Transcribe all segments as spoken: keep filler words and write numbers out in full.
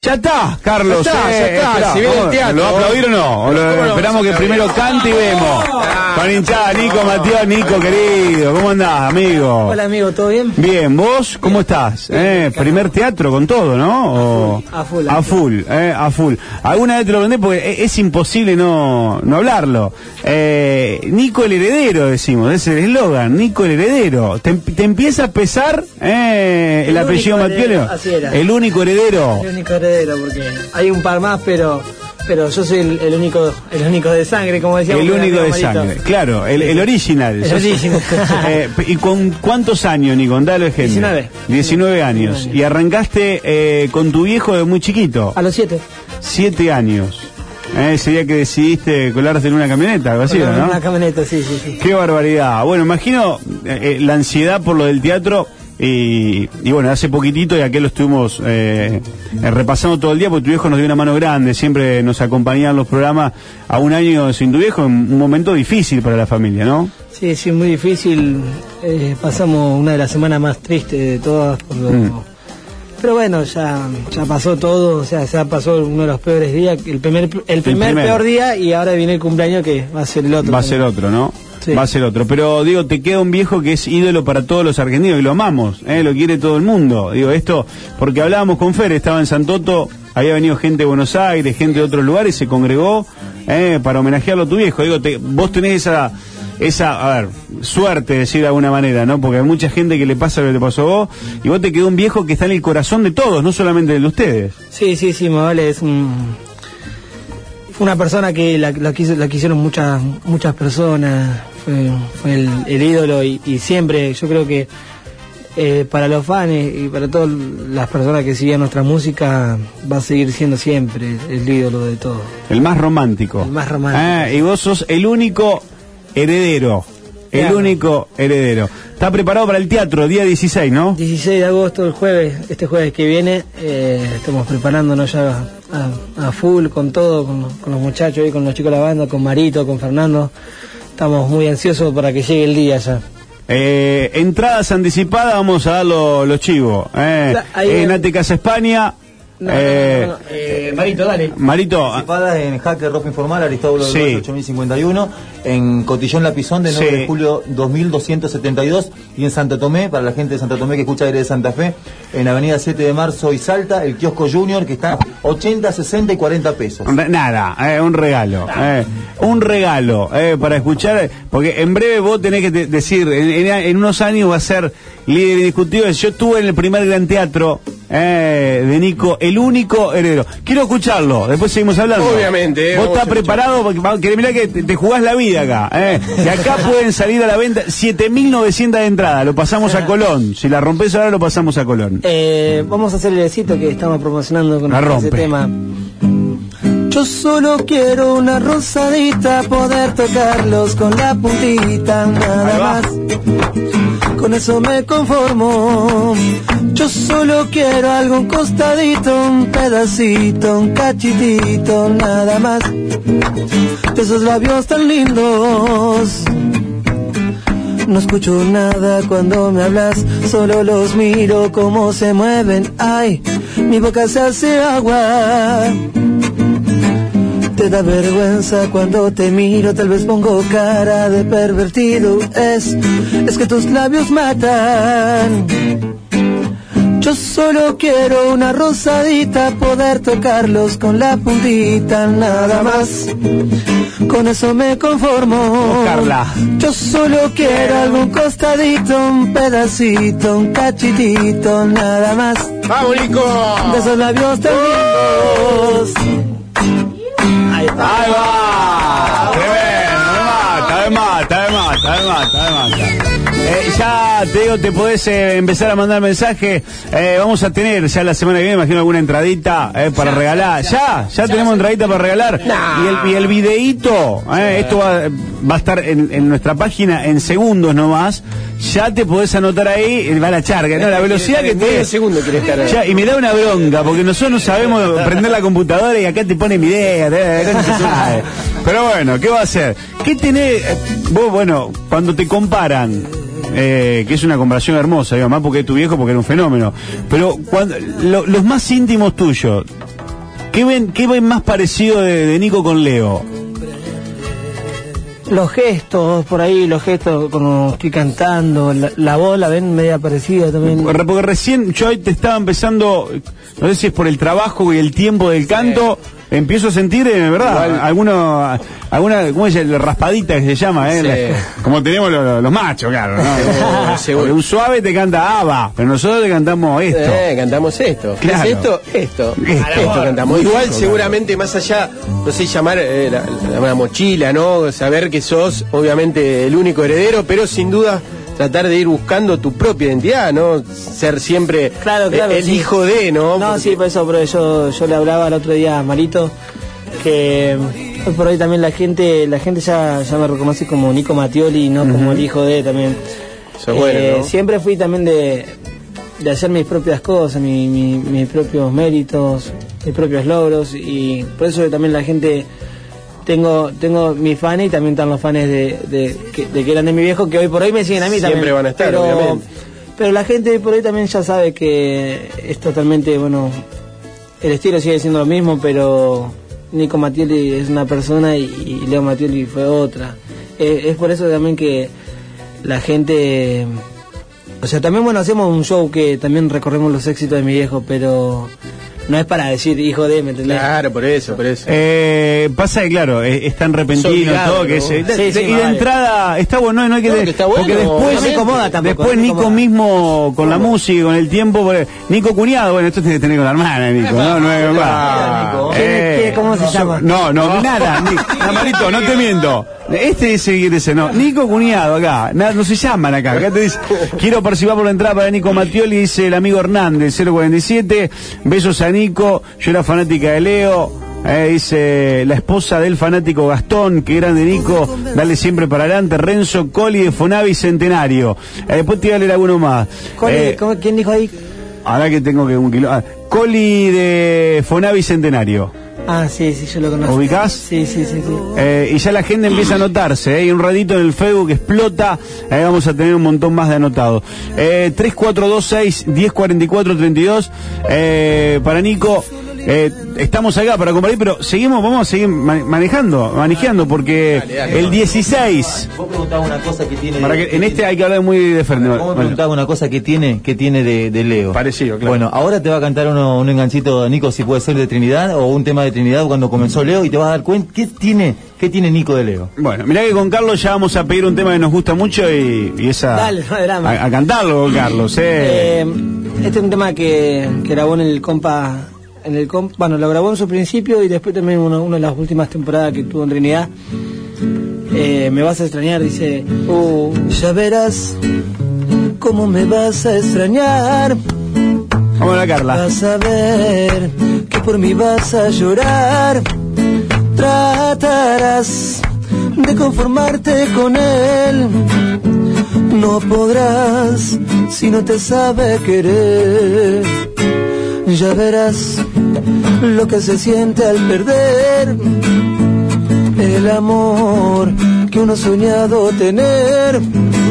Ya está, Carlos. Ya está, eh, ya está. Esperá, Si viene el ¿lo teatro. va a aplaudir o no? ¿O lo- esperamos que primero cante y vemos. Con hinchada, Nico, Matías, Nico, querido. ¿Cómo andás, amigo? Hola amigo, ¿todo bien? Bien, ¿vos cómo estás? Eh, primer teatro con todo, ¿no? O- A full, a a full, eh, a full. Alguna vez te lo pregunté porque es, es imposible no, no hablarlo. Eh, Nico el heredero, decimos, ese es el eslogan, Nico el heredero. ¿Te, te empieza a pesar eh, el, El apellido único Mattioli? heredero, así era. El único heredero. El único heredero, porque hay un par más, pero pero yo soy el, el único el único de sangre, como decíamos. El con único de amigo Marito. sangre, claro, el, el original. El Sos- original. Eh, ¿Y con cuántos años, Nico? Dale ejemplo. diecinueve. diecinueve años. Y arrancaste eh, con tu viejo de muy chiquito. A los siete. Siete años. Eh, ese día que decidiste colarte en una camioneta, algo así, Con ¿no? Una camioneta, sí, sí, sí. Qué barbaridad. Bueno, imagino eh, eh, la ansiedad por lo del teatro. Y, y bueno, hace poquitito, y aquel lo estuvimos eh, eh, repasando todo el día, porque tu viejo nos dio una mano grande, siempre nos acompañaba en los programas. A un año sin tu viejo, en un momento difícil para la familia, ¿no? Sí, sí, muy difícil. Eh, pasamos una de las semanas más tristes de todas. Por lo- Mm. Pero bueno, ya ya pasó todo, o sea, ya pasó uno de los peores días, el primer el primer primero. peor día, y ahora viene el cumpleaños que va a ser el otro. Va a ser otro, ¿no? Sí. Va a ser otro. Pero digo, te queda un viejo que es ídolo para todos los argentinos y lo amamos, ¿eh? Lo quiere todo el mundo. Digo, esto, porque hablábamos con Fer, estaba en Santoto, había venido gente de Buenos Aires, gente de otros lugares, se congregó ¿eh? para homenajearlo a tu viejo. Digo, te, vos tenés esa, esa, a ver, suerte, decir de alguna manera, ¿no? Porque hay mucha gente que le pasa lo que te pasó a vos, y vos te quedó un viejo que está en el corazón de todos, no solamente del de ustedes. Sí, sí, sí, Mabel es un, fue una persona que la, la, quiso- la quisieron muchas muchas personas, fue, fue el, el ídolo, y, y siempre, yo creo que eh, para los fans y para todas las personas que siguen nuestra música, va a seguir siendo siempre el ídolo de todo. El más romántico. El más romántico. Ah, y vos sos el único heredero. El Claro. único heredero. Está preparado para el teatro, día dieciséis, ¿no? dieciséis de agosto, el jueves, este jueves que viene, eh, estamos preparándonos ya a, a full con todo, con, los- con los muchachos y con los chicos de la banda, con Marito, con Fernando. Estamos muy ansiosos para que llegue el día ya. Eh, entradas anticipadas, vamos a dar lo- los chivos. Eh. La- ahí en en- Ate Casa España. No, eh, no, no, no, eh, Marito, dale. Marito, Participadas en Hacker Ropa Informal, Aristóbulo Sí. del ocho mil cincuenta y uno, en Cotillón Lapizón de nueve Sí. de julio dos mil doscientos setenta y dos, y en Santo Tomé, para la gente de Santo Tomé que escucha aire de Santa Fe, en Avenida siete de marzo y Salta, el kiosco Junior, que está ochenta, sesenta y cuarenta pesos. re- nada, eh, un regalo. eh, un regalo eh, para escuchar, porque en breve vos tenés que te- decir, en, en- en unos años va a ser líder indiscutible. Yo estuve en el primer gran teatro eh, de Nico, el único heredero. Quiero escucharlo, después seguimos hablando. Obviamente, eh, ¿Vos vamos estás a preparado? Porque va- que mirá que te, te jugás la vida acá. Eh. Y acá pueden salir a la venta siete mil novecientas de entrada. Lo pasamos a Colón. Si la rompés ahora, lo pasamos a Colón. Eh, vamos a hacer el besito que estamos promocionando con La ese rompe. tema. Yo solo quiero una rosadita, poder tocarlos con la puntita, Ahí nada va. más. Con eso me conformo. Yo solo quiero algo, un costadito, un pedacito, un cachitito, nada más. De esos labios tan lindos. No escucho nada cuando me hablas, solo los miro cómo se mueven. Ay, mi boca se hace agua. Te da vergüenza cuando te miro, tal vez pongo cara de pervertido. Es, es que tus labios matan. Yo solo quiero una rosadita, poder tocarlos con la puntita, nada más. Con eso me conformo. Carla. Yo solo quiero algún costadito, un pedacito, un cachitito, nada más. ¡Vamos, Nico! De esos labios tan lindos. Ahí está. ¡Ahí va! ¡Tremendo! Me mata, me mata, me mata, me mata. Eh, ya te digo, te podés eh, empezar a mandar mensajes. Eh, vamos a tener ya la semana que viene, imagino, alguna entradita eh, para regalar. Ya, ya, tenemos entradita para regalar. Y el, y el videíto, eh, esto va, va a estar en, en nuestra página en segundos nomás. Ya te podés anotar ahí, eh, va la charga, ¿no? La velocidad que medio te... segundo quiere estar ahí. Ya, y me da una bronca, porque nosotros no sabemos prender la computadora y acá te ponen videos. Pero bueno, ¿qué va a hacer? ¿Qué tenés? eh, Vos, bueno, cuando te comparan, eh, que es una comparación hermosa, digo, más porque es tu viejo, porque era un fenómeno, pero cuando lo- los más íntimos tuyos, ¿Qué ven, qué ven más parecido de, de Nico con Leo? Los gestos, por ahí, los gestos cuando estoy cantando, la, la voz la ven media parecida también. Porque recién yo hoy te estaba empezando, no sé si es por el trabajo y el tiempo del canto, sí. Empiezo a sentir, en verdad, igual, alguno, alguna, ¿cómo es? La raspadita que se llama, ¿eh? Sí. La, como tenemos los, los machos, claro, ¿no? Seguro. Un suave te canta Ava, pero nosotros te cantamos esto. Eh, cantamos esto. Claro. ¿Es esto? Esto. Esto, esto cantamos. Igual, esto, seguramente, claro. Más allá, no sé, llamar eh, la, la, una mochila, ¿no? Saber que sos, obviamente, el único heredero, pero sin duda tratar de ir buscando tu propia identidad, ¿no? Ser siempre claro, claro, el sí. hijo de, ¿no? No, porque... sí, por eso, pero yo, yo le hablaba el otro día a Marito, que hoy por hoy también la gente la gente ya, ya me reconoce como Nico Mattioli, no uh-huh. como el hijo de también. Eso es bueno, eh, ¿no? Siempre fui también de, de hacer mis propias cosas, mi, mi, mis propios méritos, mis propios logros, y por eso también la gente... Tengo tengo mis fans y también están los fans de, de, de, de que eran de mi viejo, que hoy por hoy me siguen a mí siempre también. Siempre van a estar, pero, obviamente. Pero la gente hoy por hoy también ya sabe que es totalmente, bueno, el estilo sigue siendo lo mismo, pero Nico Mattioli es una persona y, y Leo Mattioli fue otra. Eh, es por eso también que la gente... O sea, también, bueno, hacemos un show que también recorremos los éxitos de mi viejo, pero... No es para decir hijo de, ¿me entendés? Claro, por eso, por eso. Eh, pasa que, claro, es, es tan repentino obligado, todo que ¿no? es, de, sí, de, sí, y de vale. entrada está bueno, no, no hay que, no, de, que está bueno, porque después no me incomoda tampoco, después no me Nico incomoda. mismo con la música, con el tiempo, porque, Nico cuñado, bueno, esto tiene que tener con la hermana, Nico, no, no es ah, eh, ¿Cómo se llama? No, no, no. nada, ni, Marito, no te miento. Este es el ese, no. Nico cuñado acá, nada, no se llaman acá. Acá te dice, quiero participar por la entrada para Nico Mattioli, dice el amigo Hernández, cero cuarenta y siete. Besos a Nico, yo era fanática de Leo. Eh, dice la esposa del fanático Gastón, que grande Nico, dale siempre para adelante. Renzo Coli de Fonavi Centenario. Eh, después te voy a leer alguno más. Coli, eh, ¿cómo, ¿Quién dijo ahí? Ahora que tengo que un kilo. Ah, Coli de Fonavi Centenario. Ah, sí, sí, yo lo conozco. ¿Ubicás? Sí, sí, sí, sí. Eh, y ya la gente empieza a anotarse, ¿eh? Y un ratito en el Facebook explota, ahí vamos a tener un montón más de anotados. Eh, tres cuatro dos seis, uno cero cuatro cuatro, treinta y dos, eh, para Nico. Eh, estamos acá para compartir, pero seguimos, vamos a seguir man- manejando, manejando, porque dale, dale, el dieciséis. Vos preguntabas una cosa que tiene. Para que, que en este tiene, hay que hablar muy de frente. Vos me preguntabas una cosa que tiene, que tiene de, de Leo. Parecido, claro. Bueno, ahora te va a cantar uno, un enganchito, Nico, si puede ser de Trinidad, o un tema de Trinidad cuando comenzó Leo, y te vas a dar cuenta qué tiene, qué tiene Nico de Leo. Bueno, mirá que con Carlos ya vamos a pedir un tema que nos gusta mucho y, y esa. Dale, no hay drama. A, a cantarlo con Carlos, eh. eh. Este es un tema que, que grabó en el compa. En el comp, bueno, lo grabó en su principio y después también una, una de las últimas temporadas que tuvo en Trinidad. Eh, me vas a extrañar, dice. Uh, ya verás cómo me vas a extrañar. Vamos a la Carla. Vas a ver que por mí vas a llorar. Tratarás de conformarte con él. No podrás si no te sabe querer. Ya verás lo que se siente al perder el amor que uno ha soñado tener.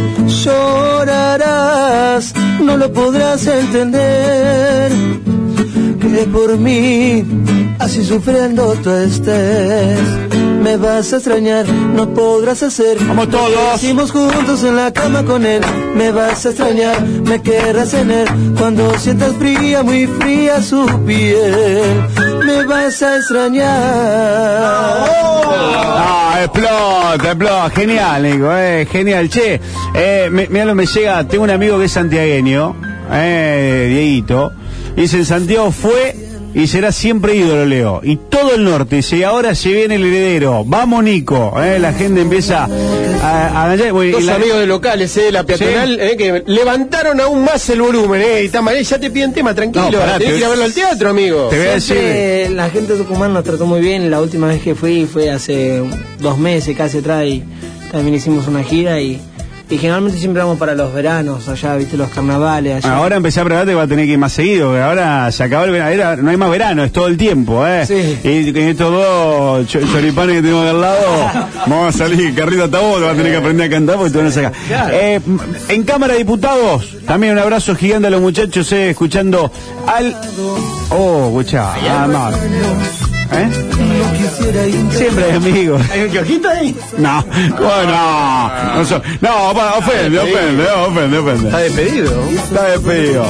Llorarás, no lo podrás entender, que por mí, así sufriendo tú estés. Me vas a extrañar, no podrás hacer. Vamos todos. Hicimos juntos en la cama con él. Me vas a extrañar, me querrás tener. Cuando sientas fría, muy fría su piel. Me vas a extrañar. Ah, explota, explota. Genial, Nico, eh, genial. Che, eh, me, mirá lo que me llega. Tengo un amigo que es santiagueño, eh, Dieguito. Dice, en Santiago fue y será siempre ídolo, Leo. Y todo el norte, dice, y ahora se viene el heredero. Vamos, Nico. Eh, la gente empieza a... a, a bueno, Dos la... amigos de locales, eh, la peatonal, ¿sí? eh, que levantaron aún más el volumen, eh, y está mal, ya te piden tema, tranquilo. No, pará, tenés que ir a verlo al teatro, amigo. Te voy a decir... Siempre la gente de Tucumán nos trató muy bien. La última vez que fui fue hace dos meses, casi atrás, y también hicimos una gira y Y generalmente siempre vamos para los veranos, allá, viste, los carnavales. Allá. Ahora empecé a prepararte que va a tener que ir más seguido, que ahora se acabó el verano, era- no hay más verano, es todo el tiempo, ¿eh? Sí. Y con estos dos cho- choripanes que tenemos al lado, vamos a salir, carrito hasta vos, te vas a tener que aprender a cantar porque te van a sacar. Claro. Eh, en Cámara de Diputados, también un abrazo gigante a los muchachos, eh, escuchando al... Oh, escuchá, ah, no. ¿Eh? Siempre hay amigos. ¿Hay un kiosquito ahí? No, ¿cómo no? No, so- no, pa- ofende, ofende, ofende, ofende. Está despedido. Está despedido.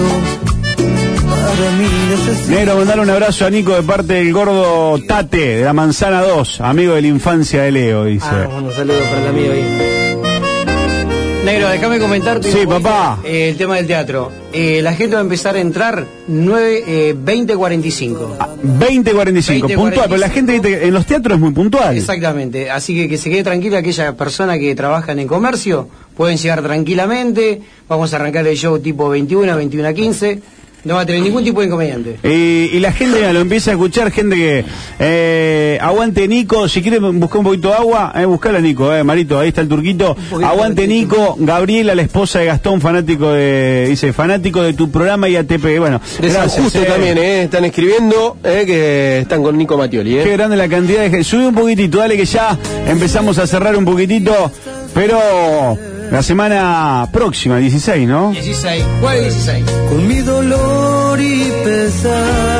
Negro, mandar un abrazo a Nico de parte del gordo Tate, de la Manzana dos, amigo de la infancia de Leo, dice. Ah, bueno, un saludo para el amigo ahí. Negro, déjame comentarte. Sí, papá. Eh, el tema del teatro. Eh, la gente va a empezar a entrar nueve, eh, veinte cuarenta y cinco. veinte cuarenta y cinco, veinte, puntual, cuarenta y cinco. pero la gente viste que en los teatros es muy puntual. Exactamente, así que que se quede tranquila aquella persona que trabajan en comercio, pueden llegar tranquilamente, vamos a arrancar el show tipo veintiuno, veintiuno quince, no va a tener ningún tipo de inconveniente. Y, y la gente mira, lo empieza a escuchar, gente que eh, aguante Nico, si quiere buscar un poquito de agua, eh, buscala Nico, eh, Marito, ahí está el turquito, aguante Nico, Gabriela, la esposa de Gastón, fanático de, dice, fanático de tu programa y A T P, bueno, De San gracias, Justo eh. también, ¿eh? Están escribiendo eh, que están con Nico Mattioli, Qué ¿eh? grande la cantidad de gente. Sube un poquitito, dale que ya empezamos a cerrar un poquitito, pero la semana próxima, dieciséis, ¿no? dieciséis, jueves dieciséis. Con mi dolor y pesar,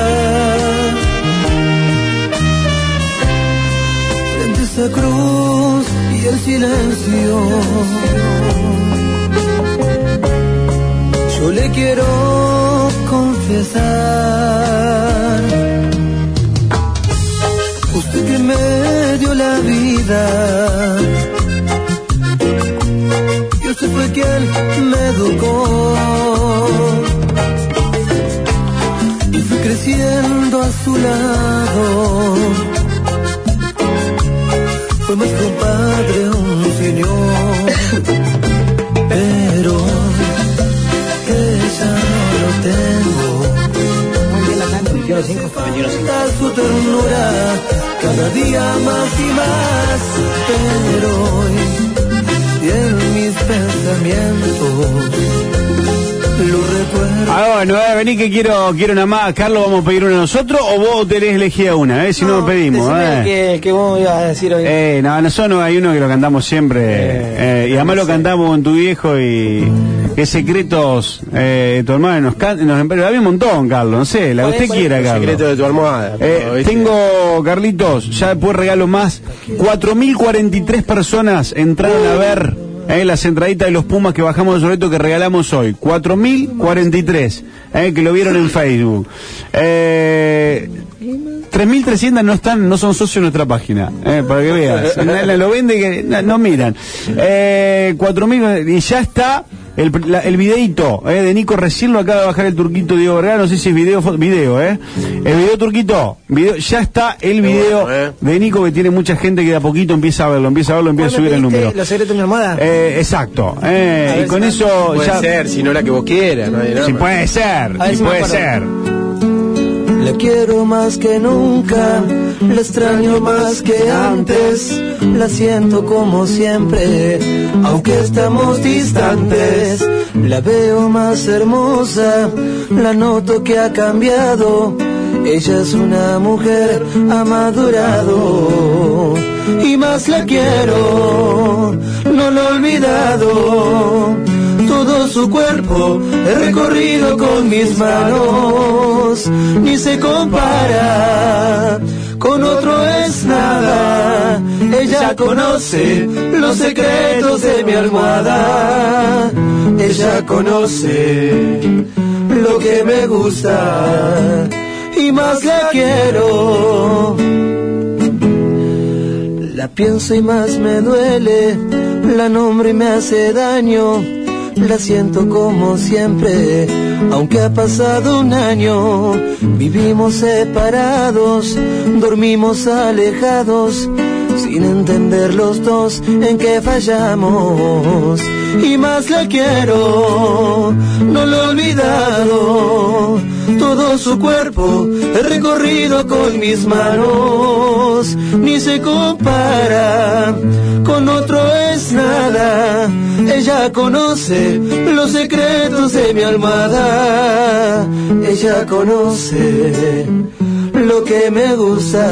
frente a esa cruz y el silencio, yo le quiero confesar, usted que me dio la vida, y usted fue quien me educó, y fui creciendo a su lado, fue más que un padre, un señor, pero que ya no lo tengo. Está su ternura cada día más y más, pero hoy y en mis pensamientos lo recuerdo. Ah, bueno, eh, vení que quiero quiero una más. Carlos, ¿vamos a pedir una nosotros o vos tenés elegida una? Eh? Si no, pedimos. decime Eh. que, que vos ibas a decir hoy. Eh, no, nosotros hay uno que lo cantamos siempre. Eh, y además lo cantamos con tu viejo y... ¿Qué secretos eh, de tu hermano nos canta? Nos, pero había un montón, Carlos, no sé, la que usted quiera, El Carlos. secreto de tu almohada. Eh, ¿viste? tengo, Carlitos, ya después regalo más. cuatro mil cuarenta y tres personas entraron a ver eh, las entraditas de los Pumas que bajamos de Soreto que regalamos hoy. cuatro mil cuarenta y tres, eh, que lo vieron en Facebook. Eh, tres mil trescientos no están, no son socios de nuestra página, eh, para que veas. La- la- lo vende que no, no miran. Eh, cuatro mil y ya está. El, la- el videíto eh, de Nico, recién lo acaba de bajar el turquito Diego Vergara, no sé si es video, fo- video, eh. El video turquito, video, ya está el video bueno, eh. de Nico que tiene mucha gente que de a poquito empieza a verlo, empieza a verlo, empieza a subir el número. ¿Los secretos de mi almohada? Eh, exacto, A eh, ver y con si- eso Puede ya... ser, si no la que vos quieras, no hay nada Si más. puede ser, A ver si si me puede acuerdo. ser. La quiero más que nunca, la extraño más que antes, la siento como siempre, aunque estamos distantes, la veo más hermosa, la noto que ha cambiado, ella es una mujer, ha madurado, y más la quiero, no lo he olvidado. Todo su cuerpo he recorrido con mis manos, ni se compara, con otro es nada. Ella conoce los secretos de mi almohada, ella conoce lo que me gusta, y más la quiero. La pienso y más me duele, la nombro y me hace daño. La siento como siempre, aunque ha pasado un año. Vivimos separados, dormimos alejados, sin entender los dos en qué fallamos. Y más la quiero, no lo he olvidado. todo su cuerpo he recorrido con mis manos, ni se compara, con otro es nada. Ella conoce los secretos de mi almohada, ella conoce lo que me gusta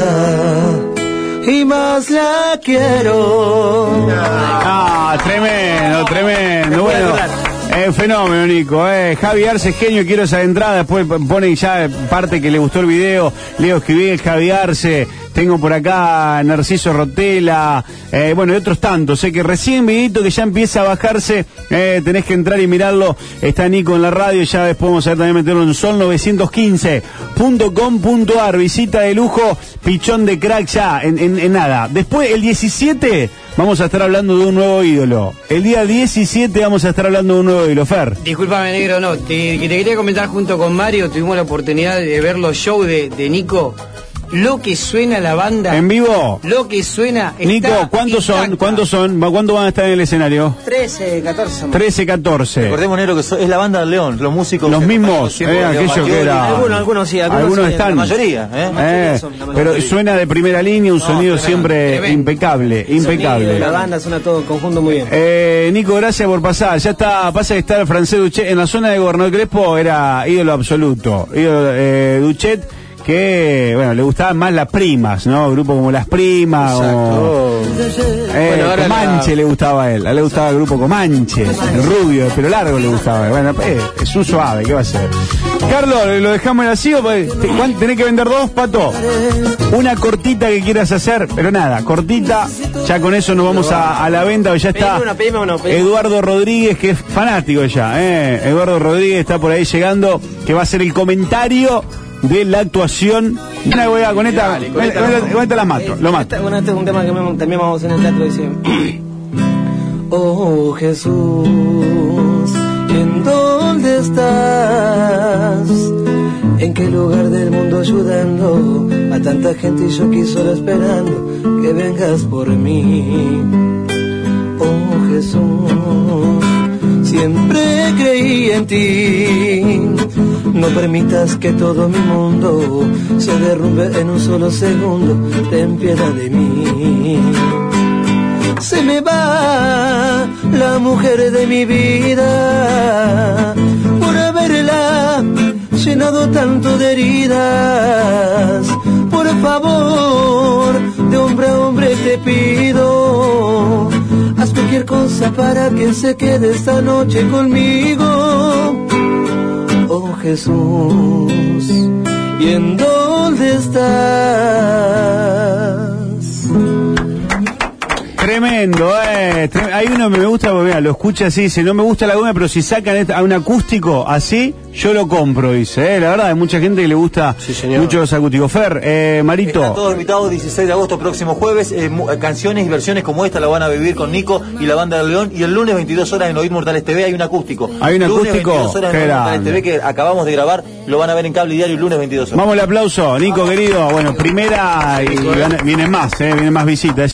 y más la quiero. Ah, tremendo, tremendo. Bueno, eh, fenómeno, Nico. Eh. Javi Arce, genio, quiero esa entrada. Después pone ya parte que le gustó el video. Leo escribí Javi Arce. Tengo por acá Narciso Rotela, eh, bueno, y otros tantos, eh, que recién videito que ya empieza a bajarse, eh, tenés que entrar y mirarlo, está Nico en la radio, ya después vamos a también meterlo en sol novecientos quince punto com punto ar, visita de lujo, pichón de crack ya, en, en, en nada. Después, el diecisiete, vamos a estar hablando de un nuevo ídolo. El día diecisiete vamos a estar hablando de un nuevo ídolo, Fer. Discúlpame, negro, no, te, te quería comentar junto con Mario, tuvimos la oportunidad de ver los shows de, de Nico. Lo que suena la banda. ¿En vivo? Lo que suena. Nico, ¿cuántos son? ¿Cuántos son? ¿Cuántos van a estar en el escenario? trece, catorce. trece, catorce. Recordemos, negro, que es la banda del León, los músicos. Los mismos, eh, aquello que era. Algunos, algunos sí, algunos, algunos sí, están. La mayoría, ¿eh? eh son, la pero mayoría. suena de primera línea, un no, sonido tremendo, siempre tremendo. impecable, impecable. Sonido, la banda suena todo en conjunto muy bien. Eh, Nico, gracias por pasar. Ya está, pasa que está el francés Duchet en la zona de Gobernador Crespo, era ídolo absoluto. Ídolo, eh, Duchet, que, bueno, le gustaban más las primas, ¿no? Grupos como Las Primas. O, eh, bueno, ahora Comanche la... le gustaba a él. A él le gustaba el grupo Comanche. El rubio, el pelo largo le gustaba. Bueno, eh, es un suave, ¿qué va a ser? Carlos, ¿lo dejamos en así o tenés que vender dos, Pato? Una cortita que quieras hacer, pero nada, cortita. Ya con eso nos vamos a, a la venta. Ya está una, pedime una, pedime. Eduardo Rodríguez, que es fanático ya. Eh. Eduardo Rodríguez está por ahí llegando, que va a hacer el comentario de la actuación. Voy a, con esta, dale, con esta, con esta, esta la mato, lo mato. Bueno, este es un tema que también vamos en el teatro, dice. Oh Jesús, ¿en dónde estás? ¿En qué lugar del mundo ayudando a tanta gente y yo aquí solo esperando que vengas por mí? Oh Jesús, siempre creí en ti. No permitas que todo mi mundo se derrumbe en un solo segundo. Ten piedad de mí. Se me va la mujer de mi vida por haberla llenado tanto de heridas. Por favor, de hombre a hombre te pido, haz cualquier cosa para que se quede esta noche conmigo. Oh Jesús, ¿y en dónde estás? Tremendo, eh. Trem Hay uno que me gusta, porque mira, lo escucha así, dice, no me gusta la goma, pero si sacan esta, a un acústico así, yo lo compro, dice, eh. La verdad, hay mucha gente que le gusta sí, mucho los acústicos. Fer, eh, Marito. Están todos invitados, dieciséis de agosto, próximo jueves, eh, canciones y versiones como esta la van a vivir con Nico y la banda del León, y el lunes veintidós horas en Oír Mortales T V hay un acústico. Hay un lunes acústico, veintidós horas en Oír Mortales T V que acabamos de grabar, lo van a ver en Cable Diario el lunes veintidós horas. Vamos al aplauso, Nico querido, bueno, primera y vienen más, eh, vienen más visitas.